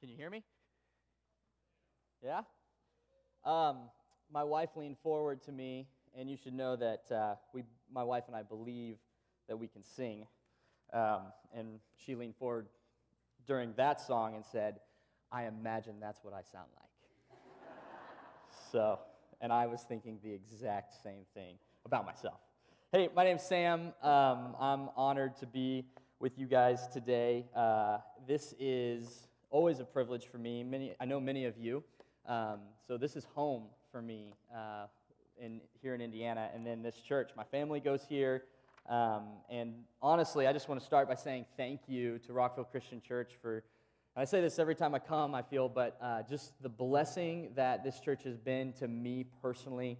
Can you hear me? Yeah? My wife leaned forward to me, and you should know that my wife and I believe that we can sing. And she leaned forward during that song and said, "I imagine that's what I sound like." And I was thinking the exact same thing about myself. Hey, my name's Sam. I'm honored to be with you guys today. This is always a privilege for me. I know many of you. So this is home for me here in Indiana, and then this church. My family goes here, and honestly, I just want to start by saying thank you to Rockville Christian Church for, and I say this every time I come, I feel, but just the blessing that this church has been to me personally.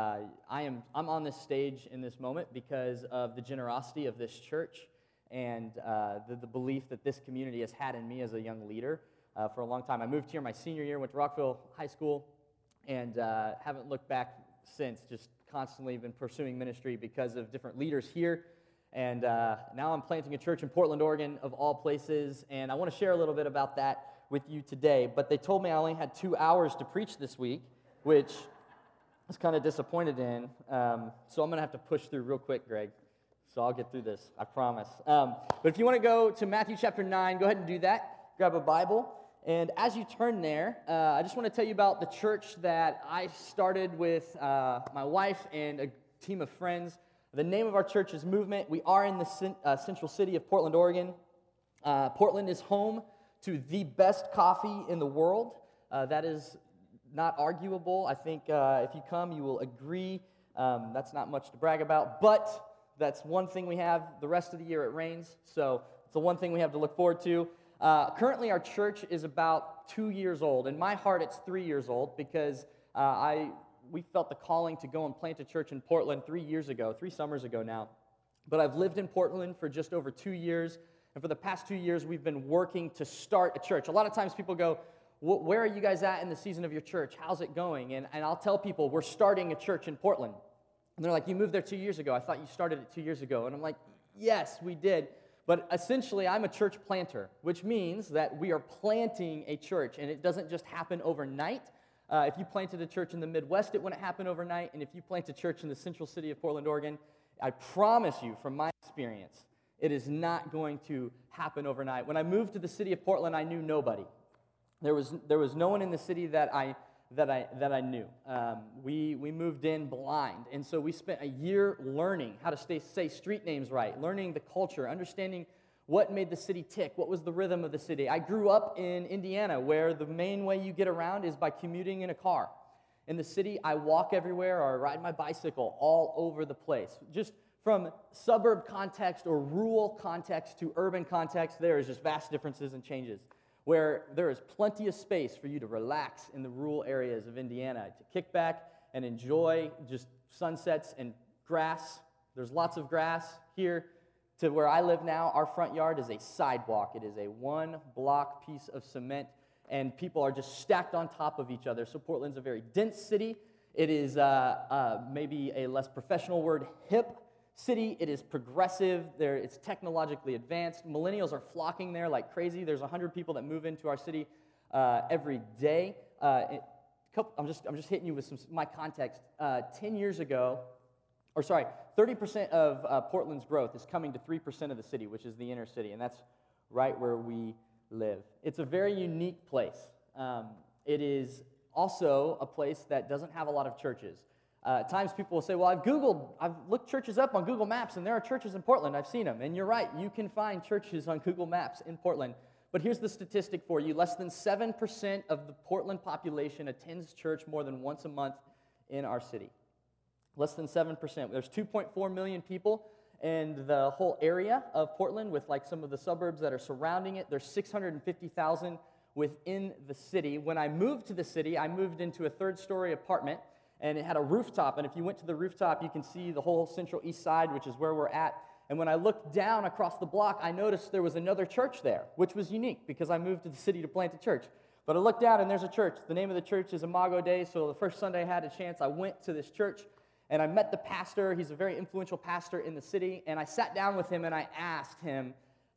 I'm on this stage in this moment because of the generosity of this church and the belief that this community has had in me as a young leader for a long time. I moved here my senior year, went to Rockville High School, and haven't looked back since, just constantly been pursuing ministry because of different leaders here. And now I'm planting a church in Portland, Oregon, of all places, and I want to share a little bit about that with you today. But they told me I only had 2 hours to preach this week, which I was kind of disappointed in, so I'm going to have to push through real quick, Greg. So I'll get through this, I promise. But if you want to go to Matthew chapter 9, go ahead and do that. Grab a Bible. And as you turn there, I just want to tell you about the church that I started with my wife and a team of friends. The name of our church is Movement. We are in the central city of Portland, Oregon. Portland is home to the best coffee in the world. That is not arguable. I think if you come, you will agree. That's not much to brag about, but that's one thing we have. The rest of the year it rains, so it's the one thing we have to look forward to. Currently, our church is about 2 years old. In my heart, it's 3 years old because we felt the calling to go and plant a church in Portland 3 summers ago now. But I've lived in Portland for just over 2 years, and for the past 2 years, we've been working to start a church. A lot of times people go, "Where are you guys at in the season of your church? How's it going?" And I'll tell people, we're starting a church in Portland. And they're like, "You moved there 2 years ago. I thought you started it 2 years ago." And I'm like, "Yes, we did." But essentially, I'm a church planter, which means that we are planting a church, and it doesn't just happen overnight. If you planted a church in the Midwest, it wouldn't happen overnight, and if you plant a church in the central city of Portland, Oregon, I promise you, from my experience, it is not going to happen overnight. When I moved to the city of Portland, I knew nobody. There was no one in the city that I knew. We moved in blind, and so we spent a year learning how to say street names right, learning the culture, understanding what made the city tick, what was the rhythm of the city. I grew up in Indiana, where the main way you get around is by commuting in a car. In the city, I walk everywhere or I ride my bicycle all over the place. Just from suburb context or rural context to urban context, there is just vast differences and changes, where there is plenty of space for you to relax in the rural areas of Indiana, to kick back and enjoy just sunsets and grass. There's lots of grass here. To where I live now, our front yard is a sidewalk. It is a one-block piece of cement, and people are just stacked on top of each other. So Portland's a very dense city. It is maybe a less professional word, hip city. It is progressive. It's technologically advanced. Millennials are flocking there like crazy. There's 100 people that move into our city every day. I'm just hitting you with my context. 10 years ago, 30% of Portland's growth is coming to 3% of the city, which is the inner city, and that's right where we live. It's a very unique place. It is also a place that doesn't have a lot of churches. At times people will say, "Well, I've looked churches up on Google Maps, and there are churches in Portland. I've seen them." And you're right, you can find churches on Google Maps in Portland. But here's the statistic for you. Less than 7% of the Portland population attends church more than once a month in our city. Less than 7%. There's 2.4 million people in the whole area of Portland, with like some of the suburbs that are surrounding it. There's 650,000 within the city. When I moved to the city, I moved into a third-story apartment, and it had a rooftop, and if you went to the rooftop, you can see the whole central east side, which is where we're at. And when I looked down across the block, I noticed there was another church there, which was unique because I moved to the city to plant a church. But I looked down, and there's a church. The name of the church is Imago Dei, so the first Sunday I had a chance, I went to this church, and I met the pastor. He's a very influential pastor in the city, and I sat down with him, and I asked him,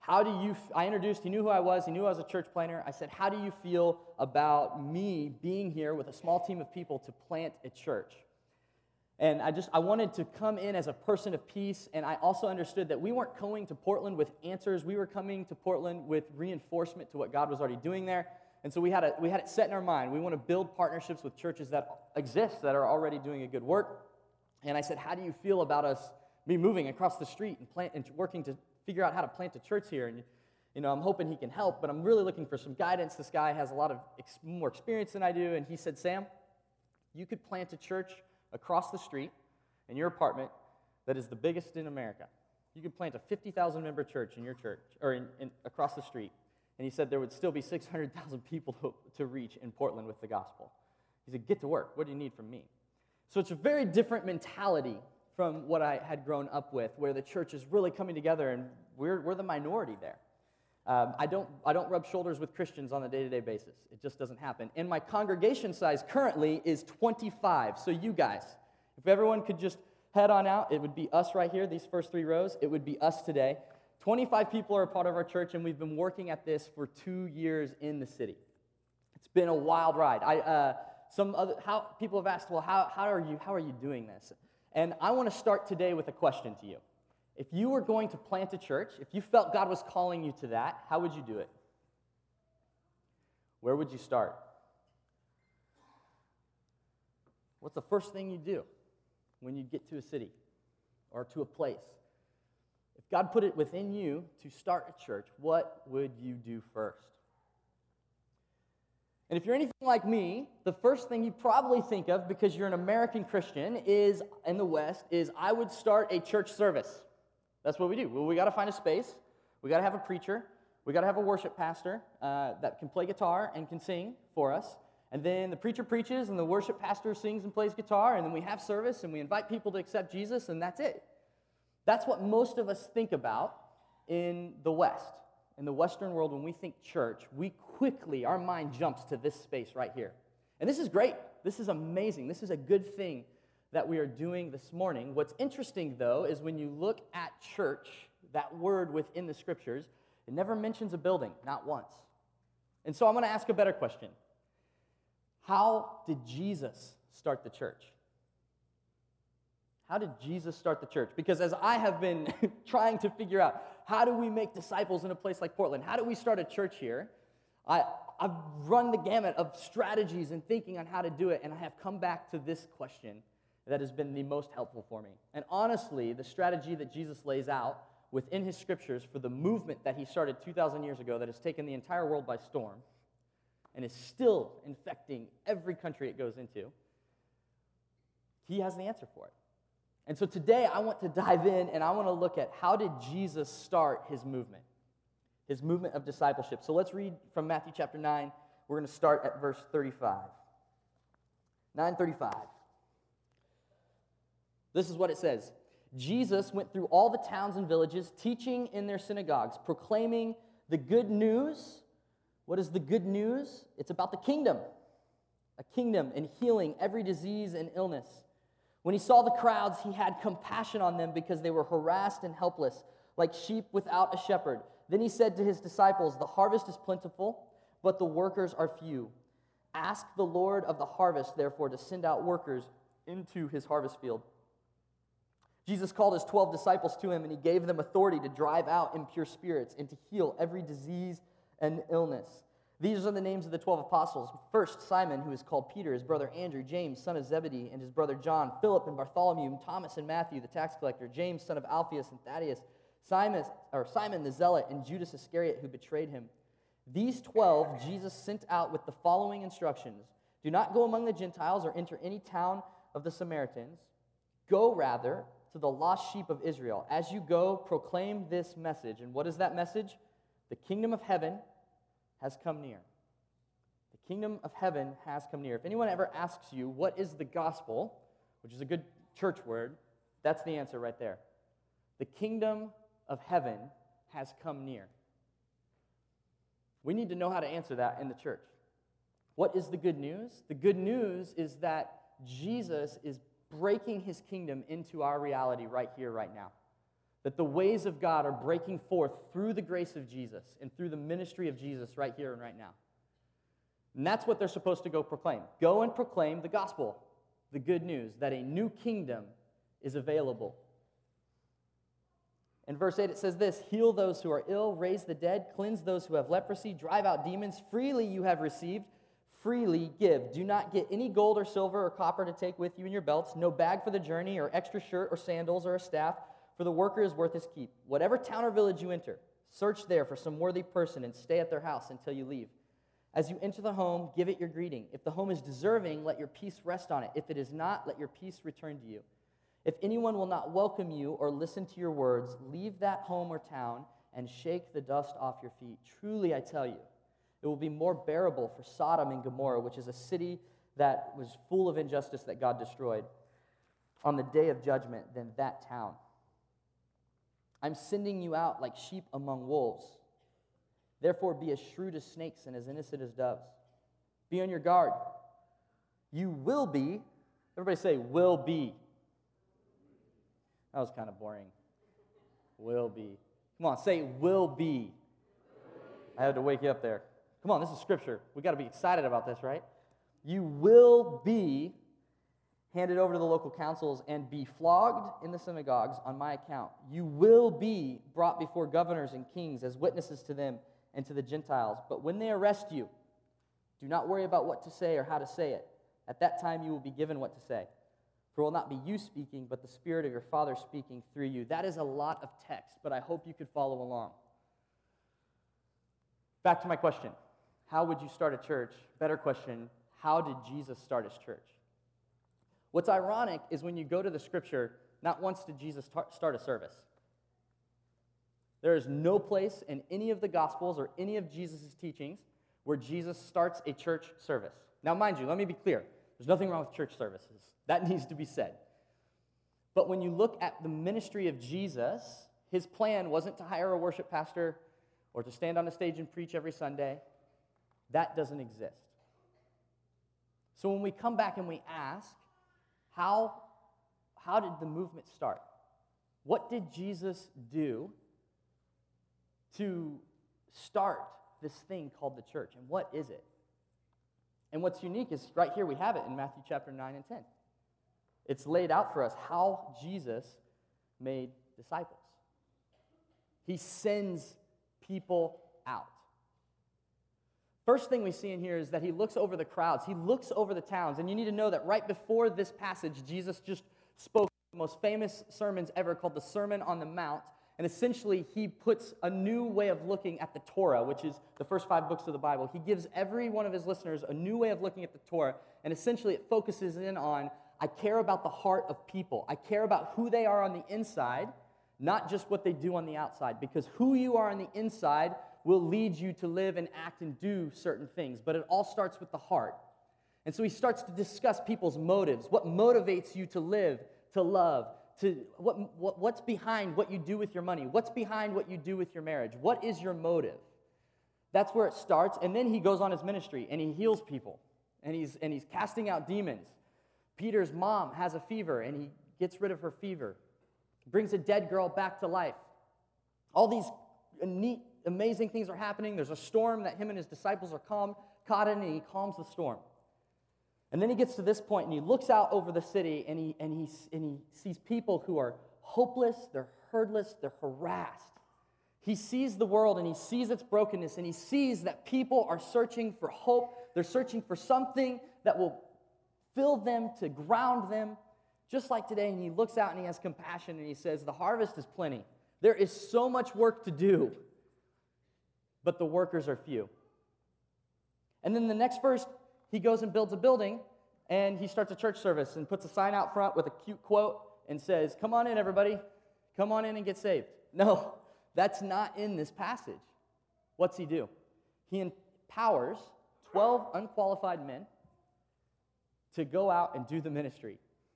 I introduced, he knew who I was a church planner. I said, how do you feel about me being here with a small team of people to plant a church? And I wanted to come in as a person of peace, and I also understood that we weren't coming to Portland with answers. We were coming to Portland with reinforcement to what God was already doing there. And so we had it set in our mind. We want to build partnerships with churches that exist, that are already doing a good work. And I said, how do you feel about me moving across the street and working to figure out how to plant a church here? And I'm hoping he can help, but I'm really looking for some guidance. This guy has a lot of more experience than I do, and he said, Sam, you could plant a church across the street in your apartment that is the biggest in America. You could plant a 50,000 member church in your church, or across the street. And he said there would still be 600,000 people to reach in Portland with the gospel. He said, get to work. What do you need from me? So it's a very different mentality from what I had grown up with, where the church is really coming together, and we're the minority there. I don't rub shoulders with Christians on a day-to-day basis. It just doesn't happen. And my congregation size currently is 25. So you guys, if everyone could just head on out, it would be us right here, these first 3 rows. It would be us today. 25 people are a part of our church, and we've been working at this for 2 years in the city. It's been a wild ride. People have asked, well, how are you doing this? And I want to start today with a question to you. If you were going to plant a church, if you felt God was calling you to that, how would you do it? Where would you start? What's the first thing you do when you get to a city or to a place? If God put it within you to start a church, what would you do first? And if you're anything like me, the first thing you probably think of, because you're an American Christian, is in the West, is I would start a church service. That's what we do. Well, we got to find a space. We got to have a preacher. We got to have a worship pastor that can play guitar and can sing for us. And then the preacher preaches, and the worship pastor sings and plays guitar, and then we have service, and we invite people to accept Jesus, and that's it. That's what most of us think about in the West. In the Western world, when we think church, our mind jumps to this space right here. And this is great. This is amazing. This is a good thing that we are doing this morning. What's interesting, though, is when you look at church, that word within the scriptures, it never mentions a building, not once. And so I'm going to ask a better question. How did Jesus start the church? How did Jesus start the church? Because as I have been trying to figure out, how do we make disciples in a place like Portland? How do we start a church here? I've run the gamut of strategies and thinking on how to do it, and I have come back to this question that has been the most helpful for me. And honestly, the strategy that Jesus lays out within his scriptures for the movement that he started 2,000 years ago that has taken the entire world by storm and is still infecting every country it goes into, he has the answer for it. And so today I want to dive in and I want to look at how did Jesus start his movement of discipleship. So let's read from Matthew chapter 9. We're going to start at verse 35. 9:35. This is what it says. Jesus went through all the towns and villages, teaching in their synagogues, proclaiming the good news. What is the good news? It's about the kingdom. A kingdom, and healing every disease and illness. When he saw the crowds, he had compassion on them because they were harassed and helpless, like sheep without a shepherd. Then he said to his disciples, the harvest is plentiful, but the workers are few. Ask the Lord of the harvest, therefore, to send out workers into his harvest field. Jesus called his 12 disciples to him, and he gave them authority to drive out impure spirits and to heal every disease and illness. These are the names of the 12 apostles. First, Simon, who is called Peter, his brother Andrew, James, son of Zebedee, and his brother John, Philip and Bartholomew, Thomas and Matthew, the tax collector, James, son of Alphaeus and Thaddeus, Simon the Zealot, and Judas Iscariot, who betrayed him. These 12 Jesus sent out with the following instructions. Do not go among the Gentiles or enter any town of the Samaritans. Go, rather, to the lost sheep of Israel. As you go, proclaim this message. And what is that message? The kingdom of heaven has come near. The kingdom of heaven has come near. If anyone ever asks you, what is the gospel, which is a good church word, that's the answer right there. The kingdom of heaven has come near. We need to know how to answer that in the church. What is the good news? The good news is that Jesus is breaking his kingdom into our reality right here, right now. That the ways of God are breaking forth through the grace of Jesus and through the ministry of Jesus right here and right now. And that's what they're supposed to go proclaim. Go and proclaim the gospel, the good news, that a new kingdom is available. In verse 8 it says this, heal those who are ill, raise the dead, cleanse those who have leprosy, drive out demons. Freely you have received, freely give. Do not get any gold or silver or copper to take with you in your belts, no bag for the journey or extra shirt or sandals or a staff, for the worker is worth his keep. Whatever town or village you enter, search there for some worthy person and stay at their house until you leave. As you enter the home, give it your greeting. If the home is deserving, let your peace rest on it. If it is not, let your peace return to you. If anyone will not welcome you or listen to your words, leave that home or town and shake the dust off your feet. Truly, I tell you, it will be more bearable for Sodom and Gomorrah, which is a city that was full of injustice that God destroyed, on the day of judgment than that town. I'm sending you out like sheep among wolves. Therefore, be as shrewd as snakes and as innocent as doves. Be on your guard. You will be, everybody say, will be. That was kind of boring. Will be. Come on, say, will be. I had to wake you up there. Come on, this is scripture. We got to be excited about this, right? You will be handed over to the local councils and be flogged in the synagogues on my account. You will be brought before governors and kings as witnesses to them and to the Gentiles. But when they arrest you, do not worry about what to say or how to say it. At that time you will be given what to say. For it will not be you speaking, but the Spirit of your Father speaking through you. That is a lot of text, but I hope you could follow along. Back to my question. How would you start a church? Better question, how did Jesus start his church? What's ironic is when you go to the scripture, not once did Jesus start a service. There is no place in any of the Gospels or any of Jesus' teachings where Jesus starts a church service. Now, mind you, let me be clear. There's nothing wrong with church services. That needs to be said. But when you look at the ministry of Jesus, his plan wasn't to hire a worship pastor or to stand on a stage and preach every Sunday. That doesn't exist. So when we come back and we ask, how did the movement start? What did Jesus do to start this thing called the church? And what is it? And what's unique is right here we have it in Matthew chapter 9 and 10. It's laid out for us how Jesus made disciples. He sends people out. First thing we see in here is that he looks over the crowds. He looks over the towns. And you need to know that right before this passage, Jesus just spoke the most famous sermons ever called the Sermon on the Mount. And essentially, he puts a new way of looking at the Torah, which is the first 5 books of the Bible. He gives every one of his listeners a new way of looking at the Torah. And essentially, it focuses in on, I care about the heart of people. I care about who they are on the inside, not just what they do on the outside. Because who you are on the inside will lead you to live and act and do certain things. But it all starts with the heart. And so he starts to discuss people's motives. What motivates you to live, to love, to what's behind what you do with your money? What's behind what you do with your marriage? What is your motive? That's where it starts. And then he goes on his ministry and he heals people. And he's casting out demons. Peter's mom has a fever and he gets rid of her fever. Brings a dead girl back to life. All these neat, amazing things are happening. There's a storm that him and his disciples are caught in, and he calms the storm. And then he gets to this point, and he looks out over the city, and he sees people who are hopeless, they're hurtless, they're harassed. He sees the world, and he sees its brokenness, and he sees that people are searching for hope. They're searching for something that will fill them, to ground them, just like today. And he looks out, and he has compassion, and he says, the harvest is plenty. There is so much work to do, but the workers are few. And then the next verse, he goes and builds a building, and he starts a church service and puts a sign out front with a cute quote and says, come on in, everybody. Come on in and get saved. No, that's not in this passage. What's he do? He empowers 12 unqualified men to go out and do the ministry.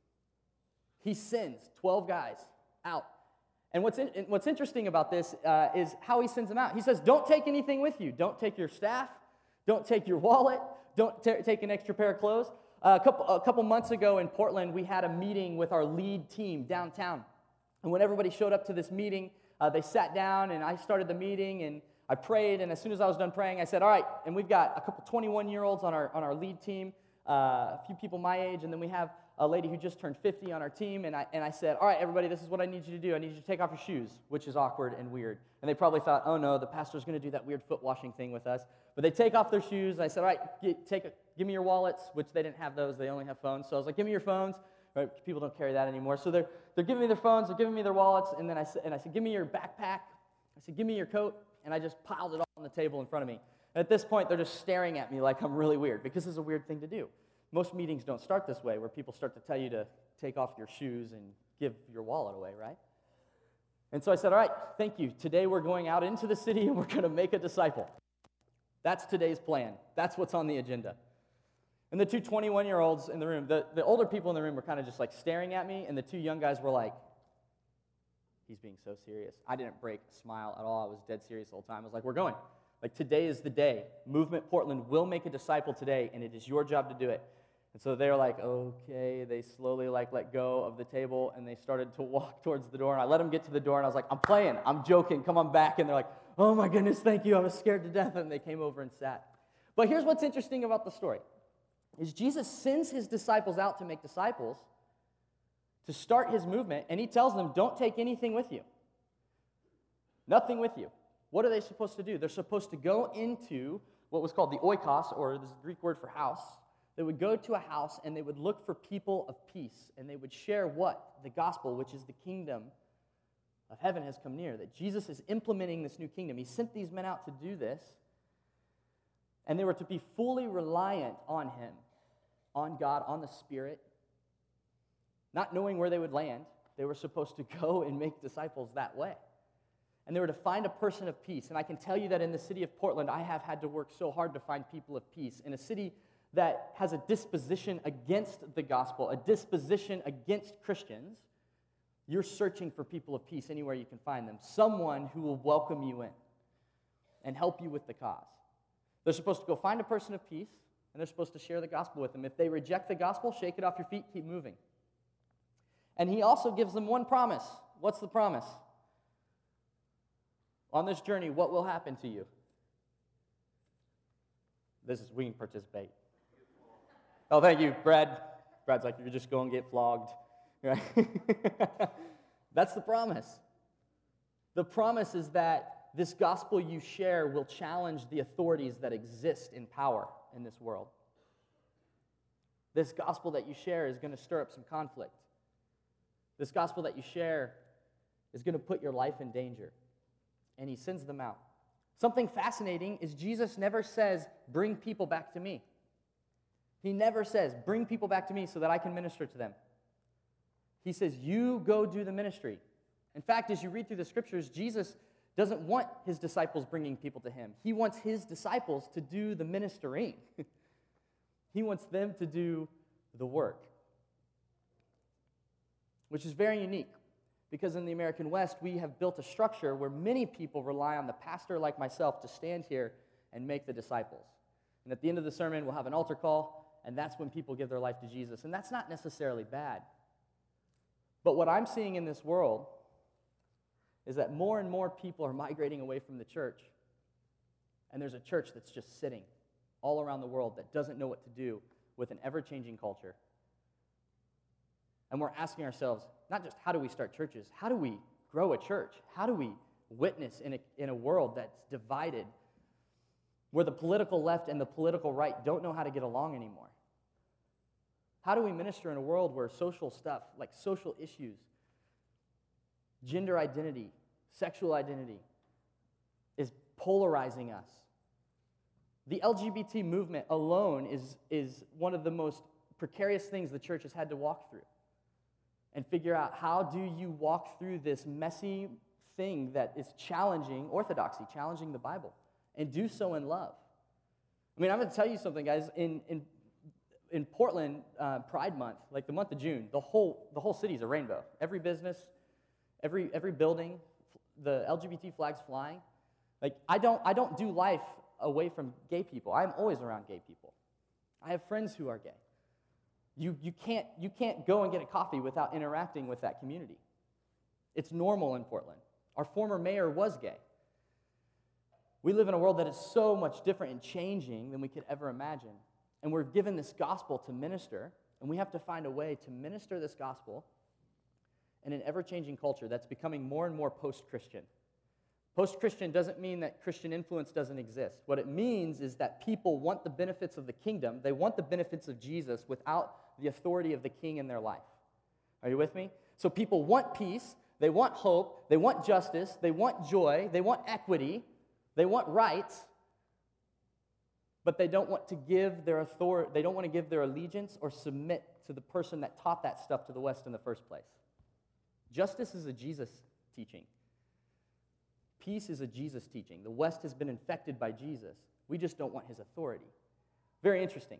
He sends 12 guys out. And what's interesting about this is how he sends them out. He says, don't take anything with you. Don't take your staff. Don't take your wallet. Don't take an extra pair of clothes. A couple months ago in Portland, we had a meeting with our lead team downtown. And when everybody showed up to this meeting, they sat down, and I started the meeting, and I prayed, and as soon as I was done praying, I said, all right, and we've got a couple 21-year-olds on our lead team, a few people my age, and then we have a lady who just turned 50 on our team, and I said, all right, everybody, this is what I need you to do. I need you to take off your shoes, which is awkward and weird. And they probably thought, oh, no, the pastor's going to do that weird foot washing thing with us. But they take off their shoes. I said, all right, give me your wallets, which they didn't have those. They only have phones. So I was like, give me your phones. Right? People don't carry that anymore. So they're giving me their phones. They're giving me their wallets. And then I said, give me your backpack. I said, give me your coat. And I just piled it all on the table in front of me. And at this point, they're just staring at me like I'm really weird, because it's a weird thing to do. Most meetings don't start this way, where people start to tell you to take off your shoes and give your wallet away, right? And so I said, all right, thank you. Today we're going out into the city and we're going to make a disciple. That's today's plan. That's what's on the agenda. And the two 21-year-olds in the room, the older people in the room were kind of just like staring at me, and the two young guys were like, he's being so serious. I didn't break a smile at all. I was dead serious the whole time. I was like, we're going. Like, today is the day. Movement Portland will make a disciple today, and it is your job to do it. And so they're like, okay. They slowly let go of the table, and they started to walk towards the door. And I let them get to the door, and I was like, I'm playing. I'm joking. Come on back. And they're like, oh my goodness, thank you. I was scared to death. And they came over and sat. But here's what's interesting about the story, is Jesus sends his disciples out to make disciples, to start his movement, and he tells them, don't take anything with you. Nothing with you. What are they supposed to do? They're supposed to go into what was called the oikos, or this Greek word for house. They would go to a house, and they would look for people of peace, and they would share what? The gospel, which is the kingdom of heaven has come near, that Jesus is implementing this new kingdom. He sent these men out to do this, and they were to be fully reliant on him, on God, on the Spirit, not knowing where they would land. They were supposed to go and make disciples that way. And they were to find a person of peace. And I can tell you that in the city of Portland, I have had to work so hard to find people of peace. In a city that has a disposition against the gospel, a disposition against Christians, you're searching for people of peace anywhere you can find them. Someone who will welcome you in and help you with the cause. They're supposed to go find a person of peace, and they're supposed to share the gospel with them. If they reject the gospel, shake it off your feet, keep moving. And he also gives them one promise. What's the promise? On this journey, what will happen to you? We can participate. Oh, thank you, Brad. Brad's like, you're just going to get flogged. Right? That's the promise. The promise is that this gospel you share will challenge the authorities that exist in power in this world. This gospel that you share is going to stir up some conflict. This gospel that you share is going to put your life in danger. And he sends them out. Something fascinating is Jesus never says, bring people back to me. He never says, bring people back to me so that I can minister to them. He says, you go do the ministry. In fact, as you read through the scriptures, Jesus doesn't want his disciples bringing people to him. He wants his disciples to do the ministering. He wants them to do the work, which is very unique. Because in the American West, we have built a structure where many people rely on the pastor like myself to stand here and make the disciples. And at the end of the sermon, we'll have an altar call, and that's when people give their life to Jesus. And that's not necessarily bad. But what I'm seeing in this world is that more and more people are migrating away from the church. And there's a church that's just sitting all around the world that doesn't know what to do with an ever-changing culture. And we're asking ourselves, not just how do we start churches, how do we grow a church? How do we witness in a world that's divided, where the political left and the political right don't know how to get along anymore? How do we minister in a world where social stuff, like social issues, gender identity, sexual identity, is polarizing us? The LGBT movement alone is one of the most precarious things the church has had to walk through. And figure out, how do you walk through this messy thing that is challenging orthodoxy, challenging the Bible, and do so in love? I mean, I'm going to tell you something, guys. In Portland, Pride Month, like the month of June, the whole city is a rainbow. Every business, every building, the LGBT flags flying. Like, I don't do life away from gay people. I'm always around gay people. I have friends who are gay. You can't go and get a coffee without interacting with that community. It's normal in Portland. Our former mayor was gay. We live in a world that is so much different and changing than we could ever imagine. And we're given this gospel to minister, and we have to find a way to minister this gospel in an ever-changing culture that's becoming more and more post-Christian. Post-Christian doesn't mean that Christian influence doesn't exist. What it means is that people want the benefits of the kingdom. They want the benefits of Jesus without the authority of the king in their life. Are you with me? So people want peace, they want hope, they want justice, they want joy, they want equity, they want rights, but they don't want to give their authority, they don't want to give their allegiance or submit to the person that taught that stuff to the West in the first place. Justice is a Jesus teaching. Peace is a Jesus teaching. The West has been infected by Jesus. We just don't want his authority. Very interesting.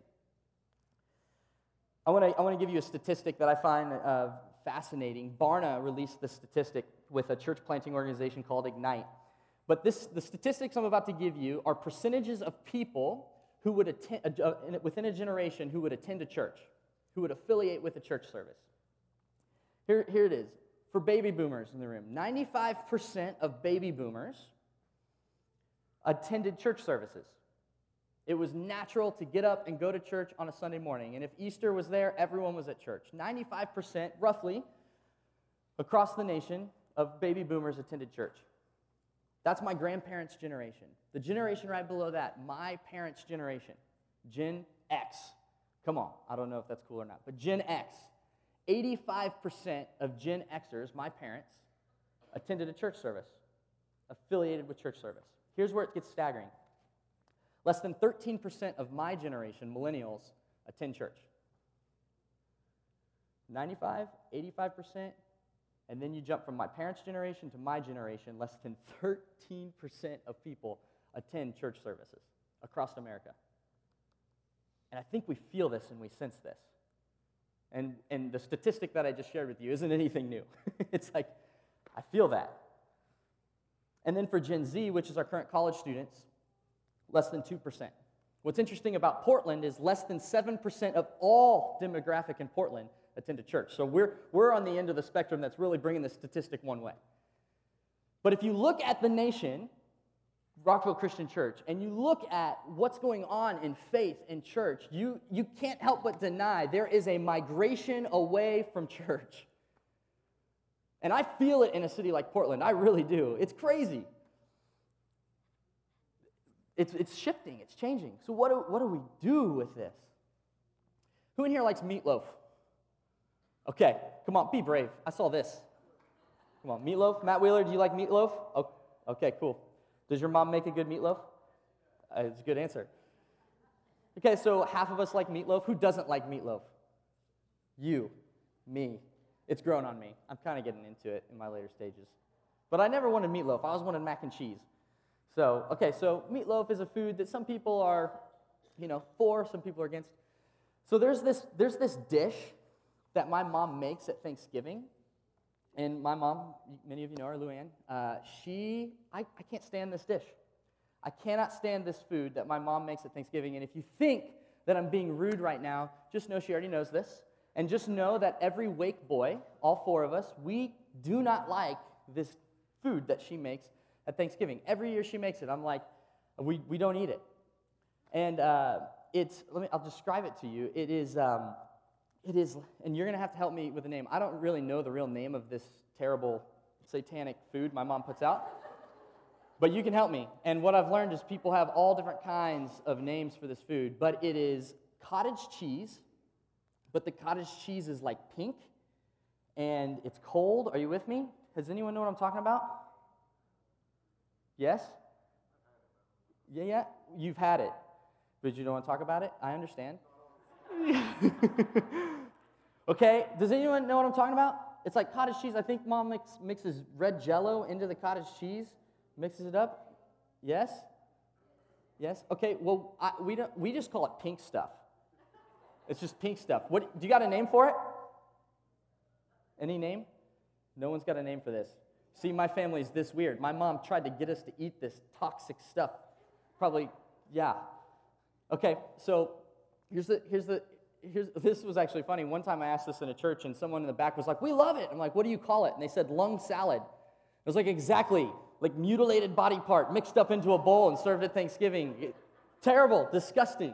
I want to give you a statistic that I find fascinating. Barna released this statistic with a church planting organization called Ignite. But the statistics I'm about to give you are percentages of people who would attend, within a generation, who would attend a church, who would affiliate with a church service. Here it is. For baby boomers in the room, 95% of baby boomers attended church services. It was natural to get up and go to church on a Sunday morning. And if Easter was there, everyone was at church. 95%, roughly, across the nation of baby boomers attended church. That's my grandparents' generation. The generation right below that, my parents' generation, Gen X. Come on, I don't know if that's cool or not, but Gen X. 85% of Gen Xers, my parents, attended a church service, affiliated with church service. Here's where it gets staggering. Less than 13% of my generation, millennials, attend church. 95, 85%, and then you jump from my parents' generation to my generation, less than 13% of people attend church services across America. And I think we feel this and we sense this. And the statistic that I just shared with you isn't anything new. It's like, I feel that. And then for Gen Z, which is our current college students, less than 2%. What's interesting about Portland is less than 7% of all demographic in Portland attend a church. So we're on the end of the spectrum that's really bringing the statistic one way. But if you look at the nation, Rockville Christian Church, and you look at what's going on in faith in church, you can't help but deny there is a migration away from church. And I feel it in a city like Portland. I really do. It's crazy. It's shifting. It's changing. So what do we do with this? Who in here likes meatloaf? Okay, come on, be brave. I saw this. Come on, meatloaf. Matt Wheeler, do you like meatloaf? Oh, okay, cool. Does your mom make a good meatloaf? It's a good answer. Okay, so half of us like meatloaf. Who doesn't like meatloaf? You, me. It's grown on me. I'm kind of getting into it in my later stages. But I never wanted meatloaf. I always wanted mac and cheese. So, okay, so meatloaf is a food that some people are, for, some people are against. So there's this dish that my mom makes at Thanksgiving. And my mom, many of you know her, Luann, I can't stand this dish. I cannot stand this food that my mom makes at Thanksgiving. And if you think that I'm being rude right now, just know she already knows this. And just know that every Wake boy, all four of us, we do not like this food that she makes at Thanksgiving. Every year she makes it, I'm like, we don't eat it. And I'll describe it to you. It is, and you're going to have to help me with the name. I don't really know the real name of this terrible satanic food my mom puts out, but you can help me. And what I've learned is people have all different kinds of names for this food, but it is cottage cheese, but the cottage cheese is like pink, and it's cold. Are you with me? Does anyone know what I'm talking about? Yes? Yeah, you've had it, but you don't want to talk about it? I understand. Okay, does anyone know what I'm talking about? It's like cottage cheese. I think Mom mixes red Jell-O into the cottage cheese, mixes it up. Yes? Yes? Okay, well, we just call it pink stuff. It's just pink stuff. Do you got a name for it? Any name? No one's got a name for this. See, my family's this weird. My mom tried to get us to eat this toxic stuff. Probably, yeah. Okay, so here's the this was actually funny. One time I asked this in a church, and someone in the back was like, "We love it." I'm like, "What do you call it?" And they said, "Lung salad." It was like, exactly, like mutilated body part mixed up into a bowl and served at Thanksgiving. Terrible, disgusting.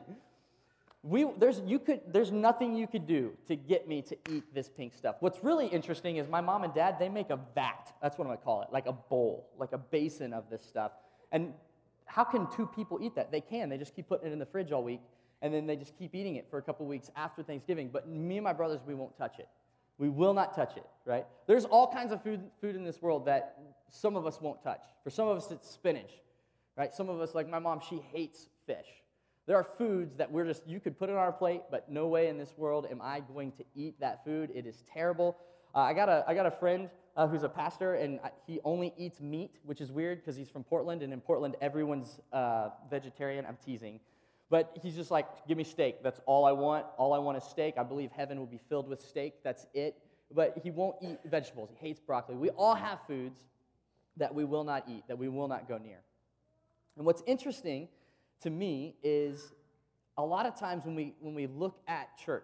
There's nothing you could do to get me to eat this pink stuff. What's really interesting is my mom and dad, they make a vat. That's what I'm gonna call it, like a bowl, like a basin of this stuff. And how can two people eat that? They can. They just keep putting it in the fridge all week, and then they just keep eating it for a couple weeks after Thanksgiving. But me and my brothers, we won't touch it. We will not touch it, right? There's all kinds of food in this world that some of us won't touch. For some of us, it's spinach, right? Some of us, like my mom, she hates fish. There are foods that you could put it on our plate, but no way in this world am I going to eat that food. It is terrible. I got a friend who's a pastor, and he only eats meat, which is weird because he's from Portland, and in Portland, everyone's vegetarian. I'm teasing. But he's just like, give me steak. That's all I want. All I want is steak. I believe heaven will be filled with steak. That's it. But he won't eat vegetables. He hates broccoli. We all have foods that we will not eat, that we will not go near. And what's interesting to me is a lot of times when we look at church,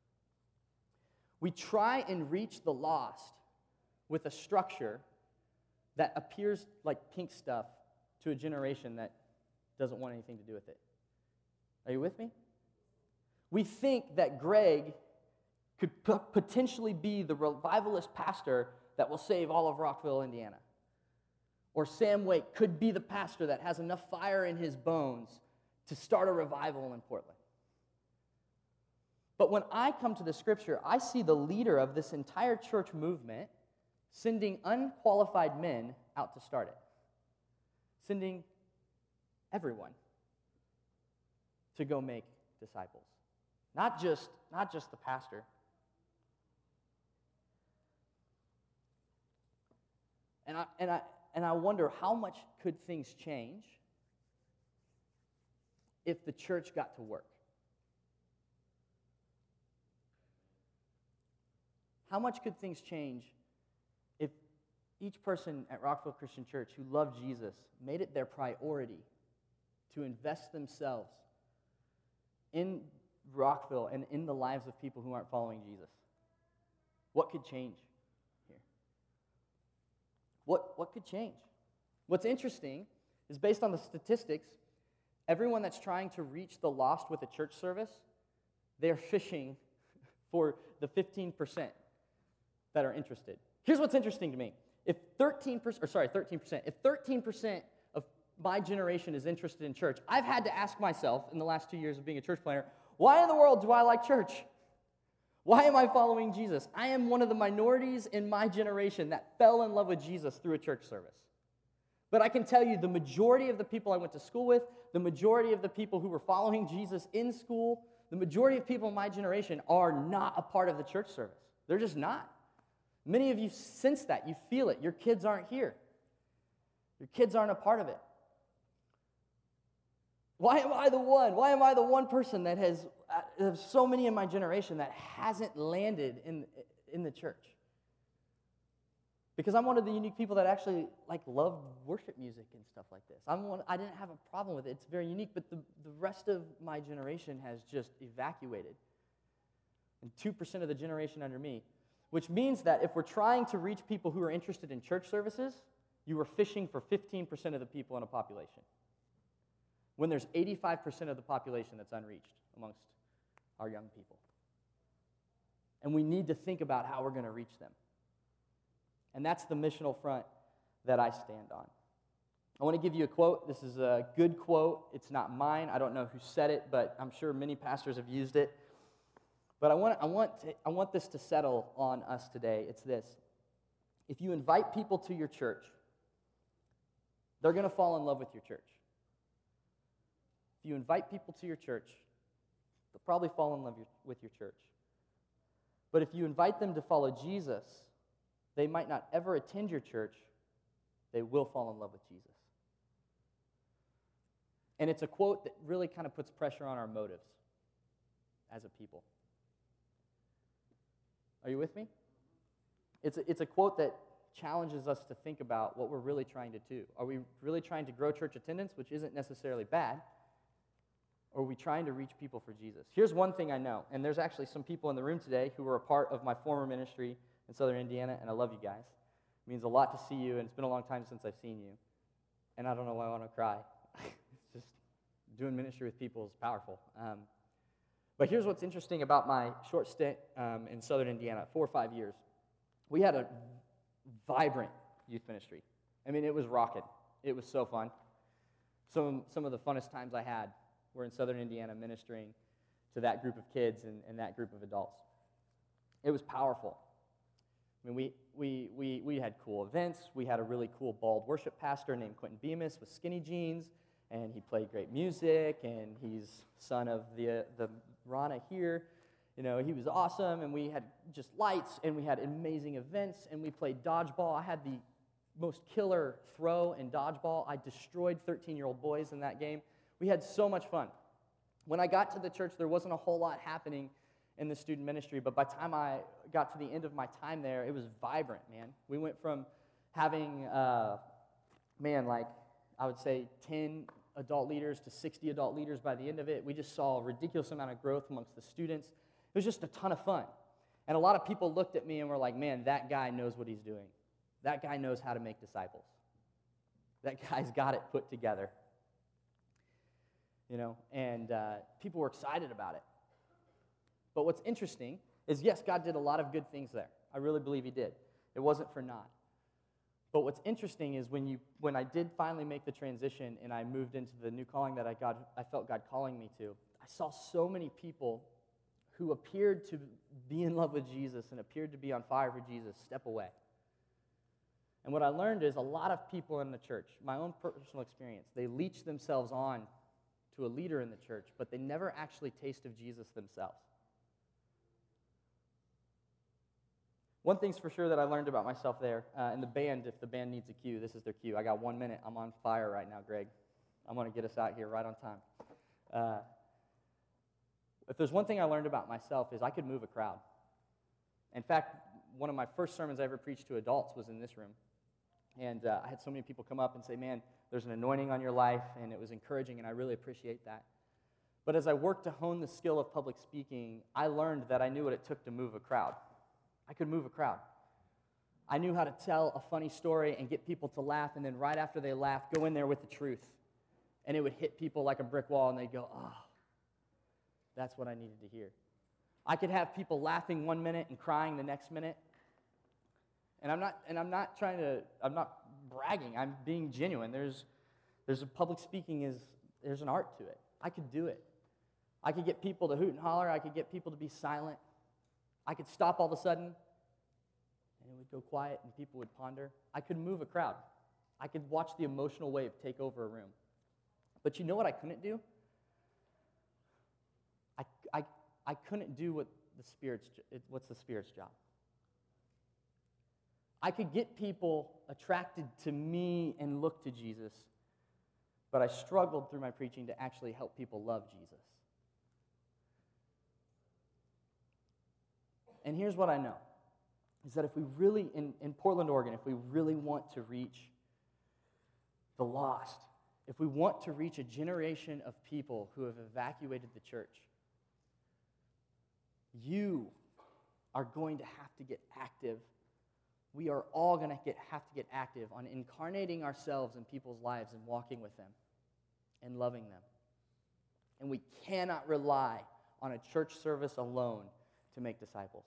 we try and reach the lost with a structure that appears like pink stuff to a generation that doesn't want anything to do with it. Are you with me? We think that Greg could potentially be the revivalist pastor that will save all of Rockville, Indiana. Or Sam Wake could be the pastor that has enough fire in his bones to start a revival in Portland. But when I come to the scripture, I see the leader of this entire church movement sending unqualified men out to start it. Sending everyone to go make disciples. Not just the pastor. And I wonder how much could things change if the church got to work? How much could things change if each person at Rockville Christian Church who loved Jesus made it their priority to invest themselves in Rockville and in the lives of people who aren't following Jesus? What could change here? What could change? What's interesting is based on the statistics, everyone that's trying to reach the lost with a church service, they're fishing for the 15% that are interested. Here's what's interesting to me. If 13% of my generation is interested in church, I've had to ask myself in the last 2 years of being a church planner, why in the world do I like church? Why am I following Jesus? I am one of the minorities in my generation that fell in love with Jesus through a church service. But I can tell you the majority of the people I went to school with, the majority of the people who were following Jesus in school, the majority of people in my generation are not a part of the church service. They're just not. Many of you sense that. You feel it. Your kids aren't here. Your kids aren't a part of it. Why am I the one? Why am I the one person that has so many in my generation that hasn't landed in the church? Because I'm one of the unique people that actually love worship music and stuff like this. I didn't have a problem with it. It's very unique, but the rest of my generation has just evacuated. And 2% of the generation under me, which means that if we're trying to reach people who are interested in church services, you are fishing for 15% of the people in a population, when there's 85% of the population that's unreached amongst our young people. And we need to think about how we're going to reach them. And that's the missional front that I stand on. I want to give you a quote. This is a good quote. It's not mine. I don't know who said it, but I'm sure many pastors have used it. But I want this to settle on us today. It's this. If you invite people to your church, they're going to fall in love with your church. If you invite people to your church, they'll probably fall in love with your church. But if you invite them to follow Jesus, they might not ever attend your church. They will fall in love with Jesus. And it's a quote that really kind of puts pressure on our motives as a people. Are you with me? It's a quote that challenges us to think about what we're really trying to do. Are we really trying to grow church attendance, which isn't necessarily bad? Or are we trying to reach people for Jesus? Here's one thing I know, and there's actually some people in the room today who were a part of my former ministry in Southern Indiana, and I love you guys. It means a lot to see you, and it's been a long time since I've seen you. And I don't know why I want to cry. It's just doing ministry with people is powerful. But here's what's interesting about my short stint in Southern Indiana, 4 or 5 years. We had a vibrant youth ministry. I mean, it was rocking. It was so fun. Some of the funnest times I had were in Southern Indiana ministering to that group of kids and that group of adults. It was powerful. I mean, we had cool events. We had a really cool bald worship pastor named Quentin Bemis with skinny jeans, and he played great music, and he's son of the Rana here. You know, he was awesome, and we had just lights, and we had amazing events, and we played dodgeball. I had the most killer throw in dodgeball. I destroyed 13-year-old boys in that game. We had so much fun. When I got to the church, there wasn't a whole lot happening in the student ministry, but by the time I got to the end of my time there, it was vibrant, man. We went from having, like I would say 10 adult leaders to 60 adult leaders by the end of it. We just saw a ridiculous amount of growth amongst the students. It was just a ton of fun. And a lot of people looked at me and were like, man, that guy knows what he's doing. That guy knows how to make disciples. That guy's got it put together. You know, and people were excited about it. But what's interesting is, yes, God did a lot of good things there. I really believe he did. It wasn't for naught. But what's interesting is when I did finally make the transition and I moved into the new calling that I felt God calling me to, I saw so many people who appeared to be in love with Jesus and appeared to be on fire for Jesus step away. And what I learned is a lot of people in the church, my own personal experience, they leech themselves on to a leader in the church, but they never actually taste of Jesus themselves. One thing's for sure that I learned about myself there, in the band, if the band needs a cue, this is their cue. I got 1 minute. I'm on fire right now, Greg. I'm going to get us out here right on time. If there's one thing I learned about myself is I could move a crowd. In fact, one of my first sermons I ever preached to adults was in this room. And I had so many people come up and say, man, there's an anointing on your life, and it was encouraging, and I really appreciate that. But as I worked to hone the skill of public speaking, I learned that I knew what it took to move a crowd. I could move a crowd. I knew how to tell a funny story and get people to laugh, and then right after they laughed, go in there with the truth. And it would hit people like a brick wall, and they'd go, oh, that's what I needed to hear. I could have people laughing 1 minute and crying the next minute. And I'm not bragging. I'm being genuine. There's a public speaking there's an art to it. I could do it. I could get people to hoot and holler. I could get people to be silent. I could stop all of a sudden, and it would go quiet, and people would ponder. I could move a crowd. I could watch the emotional wave take over a room. But you know what I couldn't do? I couldn't do what's the Spirit's job. I could get people attracted to me and look to Jesus, but I struggled through my preaching to actually help people love Jesus. And here's what I know, is that if we really, in Portland, Oregon, if we really want to reach the lost, if we want to reach a generation of people who have evacuated the church, you are going to have to get active. We are all going to have to get active on incarnating ourselves in people's lives and walking with them and loving them. And we cannot rely on a church service alone to make disciples.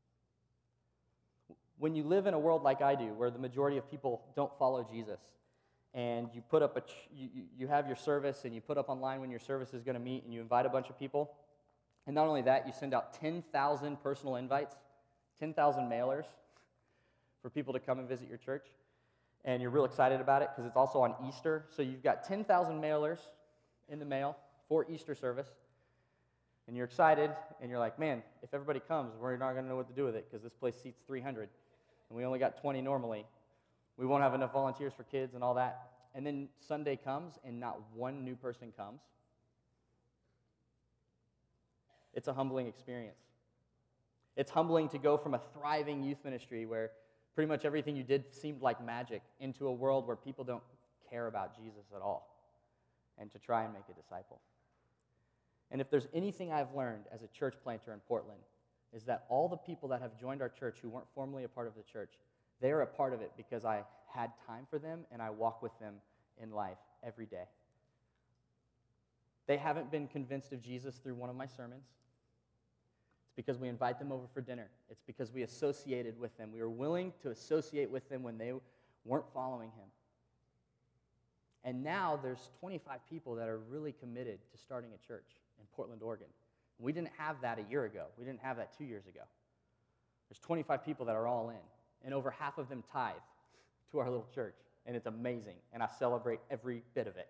When you live in a world like I do, where the majority of people don't follow Jesus, and you put up you have your service, and you put up online when your service is going to meet, and you invite a bunch of people, and not only that, you send out 10,000 personal invites, 10,000 mailers for people to come and visit your church, and you're real excited about it because it's also on Easter, so you've got 10,000 mailers in the mail for Easter service, and you're excited, and you're like, man, if everybody comes, we're not going to know what to do with it because this place seats 300, and we only got 20 normally. We won't have enough volunteers for kids and all that. And then Sunday comes, and not one new person comes. It's a humbling experience. It's humbling to go from a thriving youth ministry where pretty much everything you did seemed like magic into a world where people don't care about Jesus at all, and to try and make a disciple. And if there's anything I've learned as a church planter in Portland, is that all the people that have joined our church who weren't formerly a part of the church, they are a part of it because I had time for them and I walk with them in life every day. They haven't been convinced of Jesus through one of my sermons. It's because we invite them over for dinner. It's because we associated with them. We were willing to associate with them when they weren't following him. And now there's 25 people that are really committed to starting a church in Portland, Oregon. We didn't have that a year ago. We didn't have that 2 years ago. There's 25 people that are all in, and over half of them tithe to our little church, and it's amazing, and I celebrate every bit of it.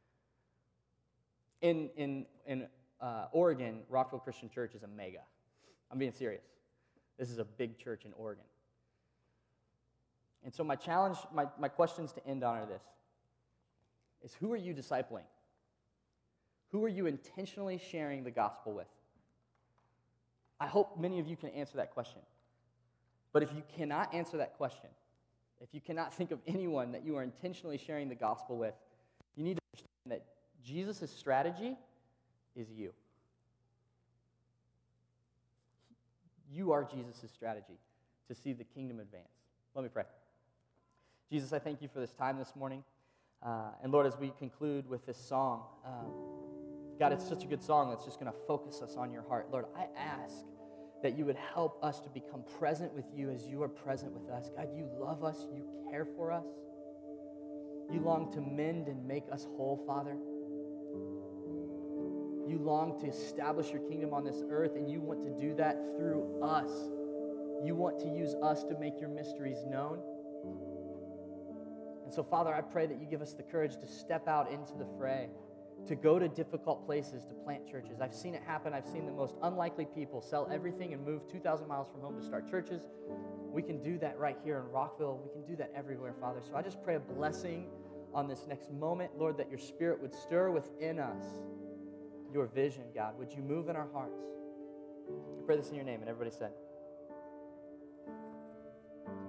In Oregon, Rockville Christian Church is a mega. I'm being serious. This is a big church in Oregon. And so my challenge, my questions to end on are this, is who are you discipling? Who are you intentionally sharing the gospel with? I hope many of you can answer that question. But if you cannot answer that question, if you cannot think of anyone that you are intentionally sharing the gospel with, you need to understand that Jesus' strategy is you. You are Jesus' strategy to see the kingdom advance. Let me pray. Jesus, I thank you for this time this morning. And Lord, as we conclude with this song, God, it's such a good song that's just going to focus us on your heart. Lord, I ask that you would help us to become present with you as you are present with us. God, you love us. You care for us. You long to mend and make us whole, Father. You long to establish your kingdom on this earth, and you want to do that through us. You want to use us to make your mysteries known. And so, Father, I pray that you give us the courage to step out into the fray, to go to difficult places to plant churches. I've seen it happen. I've seen the most unlikely people sell everything and move 2,000 miles from home to start churches. We can do that right here in Rockville. We can do that everywhere, Father. So I just pray a blessing on this next moment, Lord, that your Spirit would stir within us your vision, God. Would you move in our hearts? I pray this in your name, and everybody said,